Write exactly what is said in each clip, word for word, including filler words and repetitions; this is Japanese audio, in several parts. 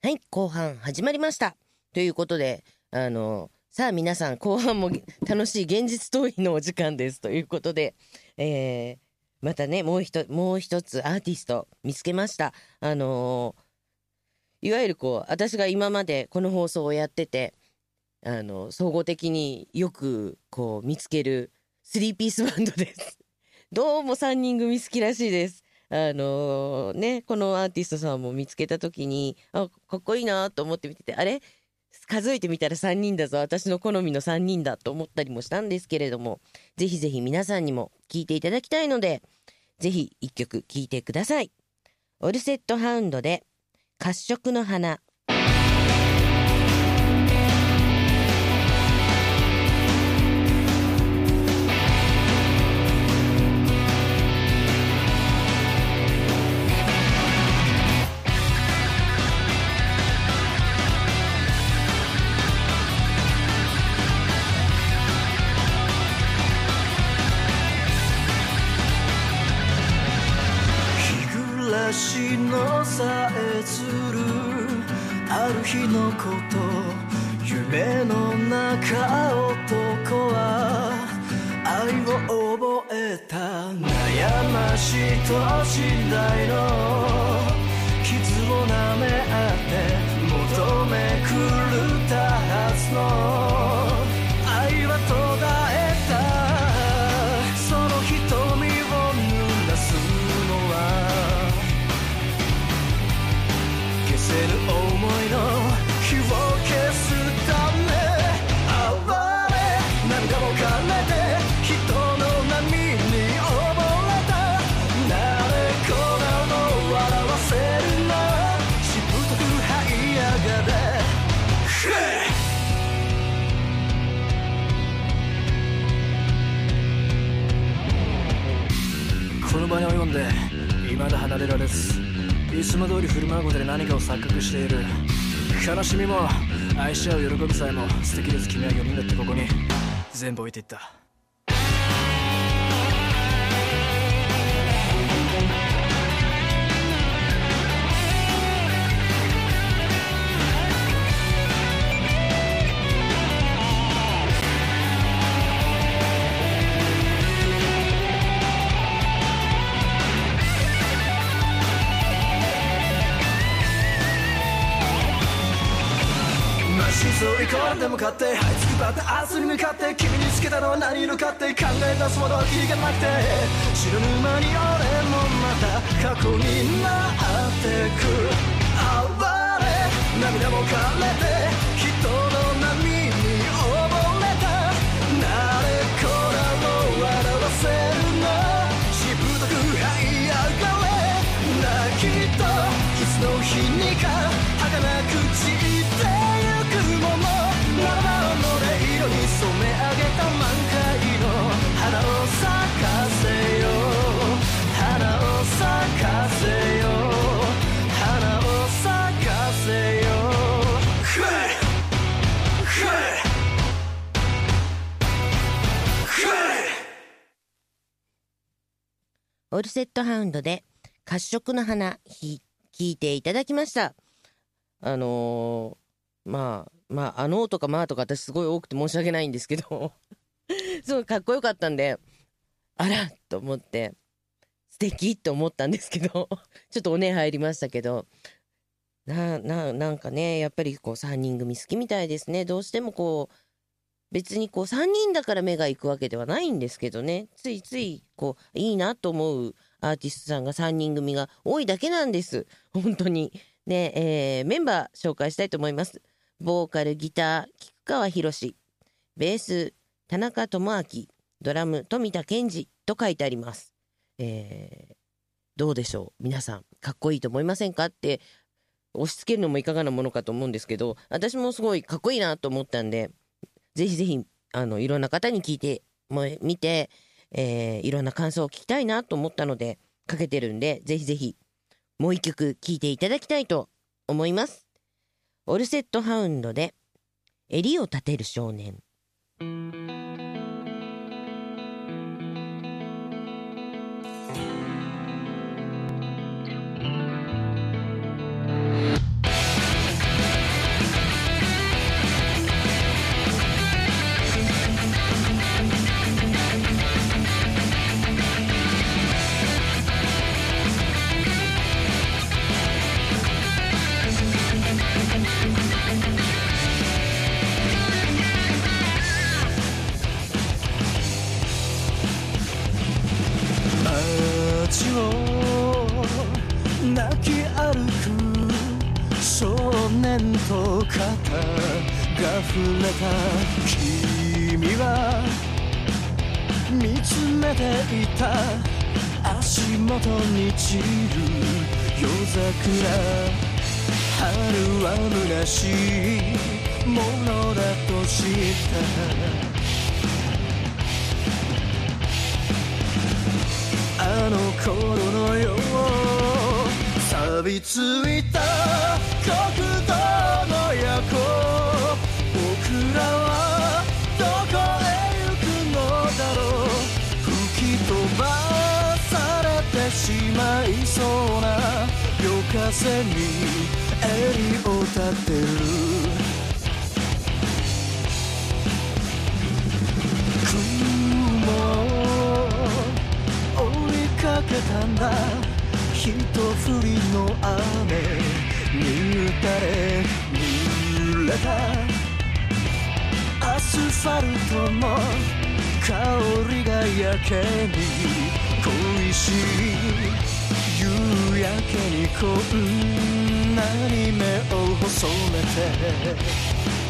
はい、後半始まりました。ということで、あの、さあ皆さん、後半も楽しい現実逃避のお時間です。ということで、えー、またね、もう一、もう一つアーティスト見つけました。あのー、いわゆるこう、私が今までこの放送をやってて、あの、総合的によくこう見つけるスリーピースバンドです。どうもさんにん組好きらしいです。あのー、ね、このアーティストさんも見つけた時に、あ、かっこいいなと思って見てて、あれ数えてみたらさんにんだぞ、私の好みのさんにんだと思ったりもしたんですけれども、ぜひぜひ皆さんにも聴いていただきたいので、ぜひ一曲聴いてください。オルセットハウンドで褐色の花。 日のさえつるある日のこと夢の中男は愛を覚えた悩ましい年代の傷を舐め合って求め狂ったはずの愛は途絶えたその瞳を濡らすのは消せぬ想いの火を消すため暴れ涙も枯れて人の波に溺れた誰こなの笑わせるなしぶとく這い上がれこの場に及んで未だ離れられずいつも通り振る舞うことで何かを錯覚している悲しみも愛し合う喜びさえも素敵です。君はよにんだってここに全部置いていった急い込んで向かって這いつくばった明日に向かって君につけたのは何色かって考え出すほどは気がなくて知らぬ間に俺もまた過去になってく暴れ涙も枯れて人の波に溺れた誰こらを笑わせるのしぶとく這い上がれ泣きと傷の日にか儚く散ってものならばの音色に染め上げた満開の花を咲かせよ花を咲かせよ花を咲かせよオルセットハウンドで褐色の花聞いていただきました。あのー、まあまあ、あのーとかまあとか私すごい多くて申し訳ないんですけどすごいかっこよかったんで、あらと思って素敵と思ったんですけどちょっとおね入りましたけど、な、な、なんかね、やっぱりこうさんにん組好きみたいですね。どうしてもこう別にこうさんにんだから目が行くわけではないんですけどね、ついついこういいなと思うアーティストさんがさんにん組が多いだけなんです。本当にね、えー、メンバー紹介したいと思います。ボーカル、ギター、菊川博、ベース、田中智明、ドラム、富田健二と書いてあります。えー、どうでしょう皆さん、かっこいいと思いませんかって押し付けるのもいかがなものかと思うんですけど、私もすごいかっこいいなと思ったんで、ぜひぜひあのいろんな方に聞いても見て、えー、いろんな感想を聞きたいなと思ったのでかけてるんで、ぜひぜひもう一曲聴いていただきたいと思います。オルセットハウンドで襟を立てる少年。 年と肩が触れた君は見つめていた足元に散る夜桜春は虚しいものだと知ったあの頃のよ錆びついた国道の夜行僕らはどこへ行くのだろう吹き飛ばされてしまいそうな夜風に襟を立てる雲を追いかけたんだ一降りの雨に打たれ濡れたアスファルトの香りがやけに恋しい夕焼けにこんなに目を細めて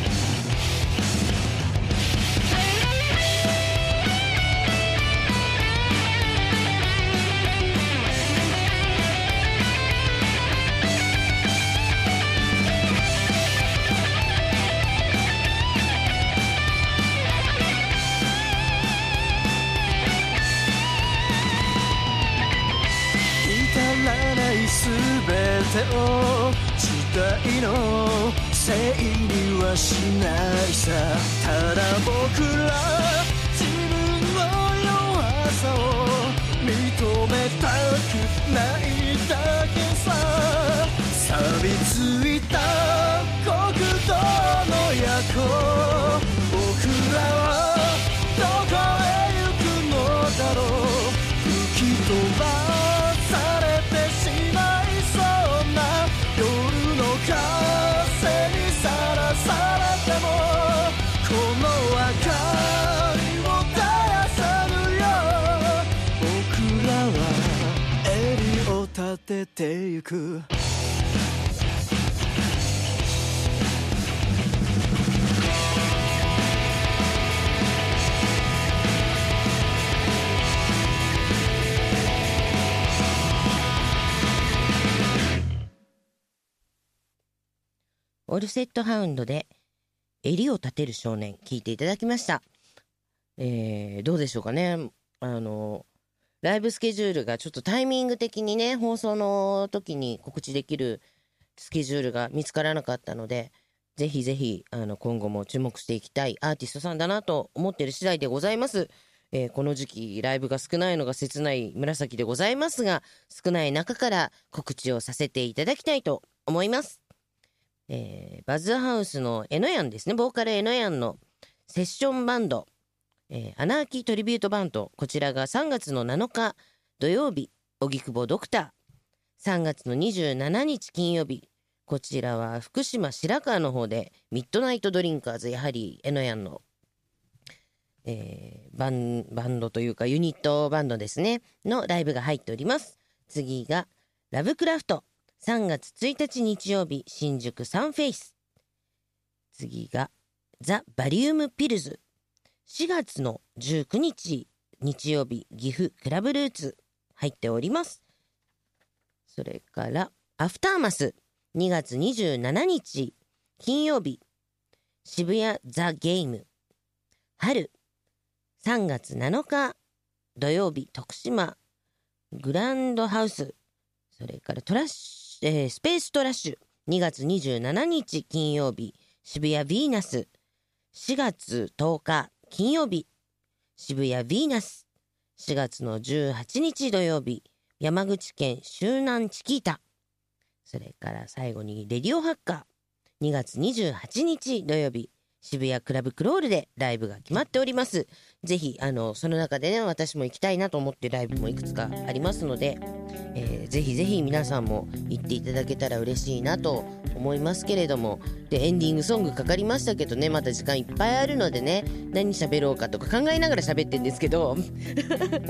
すべてを時代のせいにはしないさただ僕ら自分の弱さを認めたくないだけさ錆びついた国道の夜行僕らはどこへ行くのだろう吹き飛ば立ててゆくオルセットハウンドで襟を立てる少年聞いていただきました。えー、どうでしょうかね。あのライブスケジュールがちょっとタイミング的にね放送の時に告知できるスケジュールが見つからなかったのでぜひぜひあの今後も注目していきたいアーティストさんだなと思っている次第でございます。えー、この時期ライブが少ないのが切ない紫でございますが少ない中から告知をさせていただきたいと思います。えー、バズハウスのエノヤンですねボーカルエノヤンのセッションバンドえー、アナーキートリビュートバンドこちらがさんがつのなのか土曜日荻窪ドクターさんがつのにじゅうしちにち金曜日こちらは福島白河の方でミッドナイトドリンカーズやはりエノヤンの、えー、バン、バンドというかユニットバンドですねのライブが入っております。次がラブクラフトさんがつついたち日曜日新宿サンフェイス次がザ・バリウムピルズしがつのじゅうくにち日曜日岐阜クラブルーツ入っております。それからアフターマスにがつにじゅうしちにち金曜日渋谷ザ・ゲーム春さんがつなのか土曜日徳島グランドハウスそれからトラッシュ、えー、スペーストラッシュにがつにじゅうしちにち金曜日渋谷ヴィーナスしがつとおか金曜日渋谷ヴィーナスしがつのじゅうはちにち土曜日山口県周南チキータそれから最後にレディオハッカーにがつにじゅうはちにち土曜日渋谷クラブクロールでライブが決まっております。ぜひあのその中でね私も行きたいなと思ってライブもいくつかありますので、えー、ぜひぜひ皆さんも行っていただけたら嬉しいなと思いますけれどもでエンディングソングかかりましたけどねまだ時間いっぱいあるのでね何喋ろうかとか考えながら喋ってるんですけど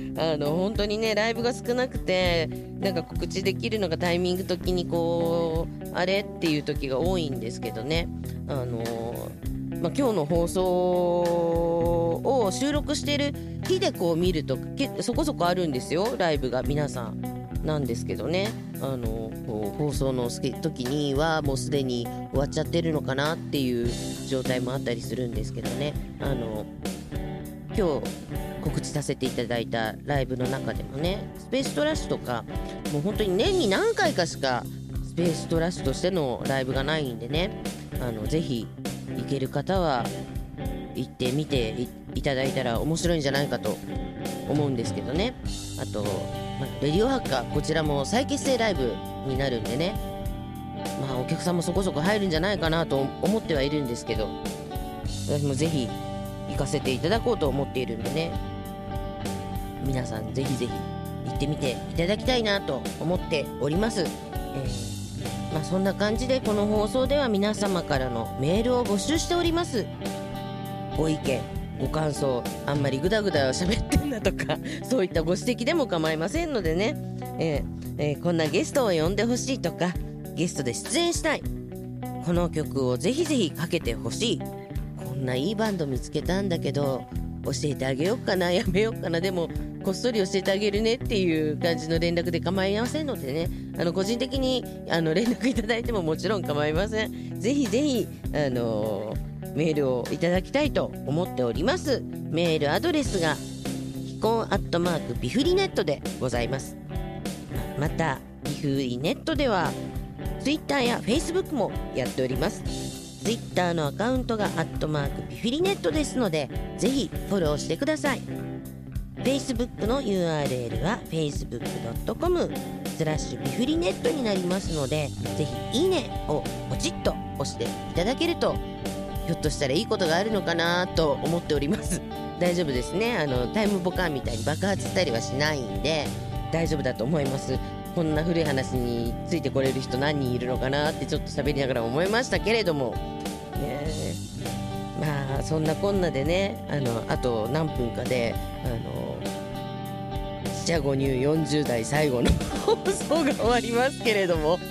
あの本当にねライブが少なくて、なんか告知できるのがタイミング的にこうあれっていう時が多いんですけどね、あのまあ、今日の放送を収録している日でこう見るとけそこそこあるんですよ、ライブが皆さん。なんですけどね、あのこう放送の時にはもうすでに終わっちゃってるのかなっていう状態もあったりするんですけどね、あの今日告知させていただいたライブの中でもね、スペーストラッシュとかもう本当に年に何回かしかスペーストラッシュとしてのライブがないんでね、あのぜひ行ける方は行ってみて い, いただいたら面白いんじゃないかと思うんですけどね。あと、まあ、レディオハッカー、こちらも再結成ライブになるんでね、まあお客さんもそこそこ入るんじゃないかなと思ってはいるんですけど、私もぜひ行かせていただこうと思っているんでね、皆さんぜひぜひ行ってみていただきたいなと思っております。えーまあ、そんな感じでこの放送では皆様からのメールを募集しております。ご意見ご感想、あんまりグダグダ喋ってんだとかそういったご指摘でも構いませんのでね、えーえー、こんなゲストを呼んでほしいとか、ゲストで出演したい、この曲をぜひぜひかけてほしい、こんないいバンド見つけたんだけど教えてあげようかな、やめようかな、でもこっそり教えてあげるねっていう感じの連絡で構いませんのでね、あの個人的にあの連絡いただいてももちろん構いません。ぜひぜひ、あのーメールをいただきたいと思っております。メールアドレスがヒコンアットマークビフリネットでございます。またビフリネットではツイッターやフェイスブックもやっております。ツイッターのアカウントがアットマークビフリネットですので、ぜひフォローしてください。フェイスブックの ユーアールエル は フェイスブックドットコム スラッシュビフリネットになりますので、ぜひいいねをポチッと押していただけるとひょっとしたらいいことがあるのかなと思っております。大丈夫ですね、あのタイムボカンみたいに爆発したりはしないんで大丈夫だと思います。こんな古い話についてこれる人何人いるのかなってちょっと喋りながら思いましたけれどもね。まあそんなこんなでね、あのあと何分かであの四捨五入よんじゅう代最後の放送が終わりますけれども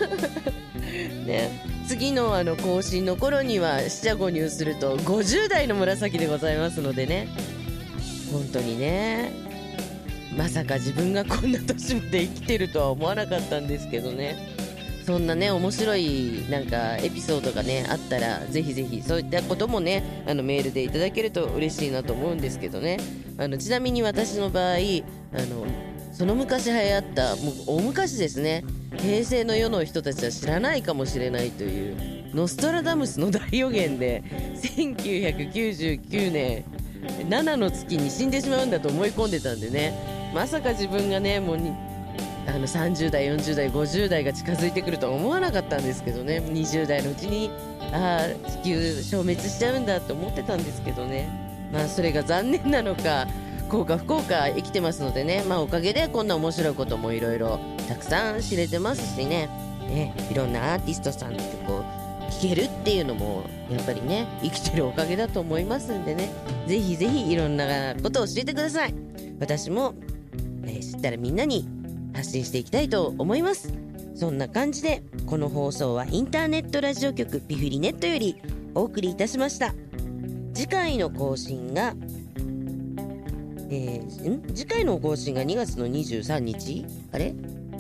ね、次のあの更新の頃には四捨五入するとごじゅう代の紫でございますのでね、本当にね、まさか自分がこんな年まで生きてるとは思わなかったんですけどね。そんなね面白いなんかエピソードがねあったらぜひぜひそういったこともねあのメールでいただけると嬉しいなと思うんですけどね。あのちなみに私の場合、あのその昔流行ったもう大昔ですね、平成の世の人たちは知らないかもしれないというノストラダムスの大予言でせんきゅうひゃくきゅうじゅうきゅうねんななの月に死んでしまうんだと思い込んでたんでね、まさか自分がねもうにあのさんじゅう代よんじゅう代ごじゅう代が近づいてくるとは思わなかったんですけどね、にじゅう代のうちにああ地球消滅しちゃうんだと思ってたんですけどね、まあそれが残念なのか幸か不幸か生きてますのでね、まあおかげでこんな面白いこともいろいろたくさん知れてますしね、ねいろんなアーティストさんの曲を聴けるっていうのもやっぱりね生きてるおかげだと思いますんでね、ぜひぜひいろんなことを教えてください。私も、えー、知ったらみんなに発信していきたいと思います。そんな感じでこの放送はインターネットラジオ局ビフリネットよりお送りいたしました。次回の更新がえー、ん次回の更新がにがつのにじゅうさんにち、あれ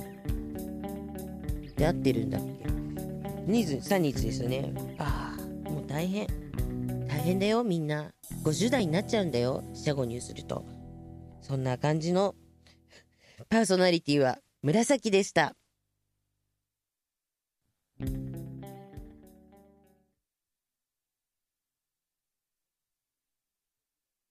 で合ってるんだっけ、にじゅうさんにちですよね。ああもう大変大変だよ、みんなごじゅう代になっちゃうんだよ、四捨五入すると。そんな感じのパーソナリティは紫でした。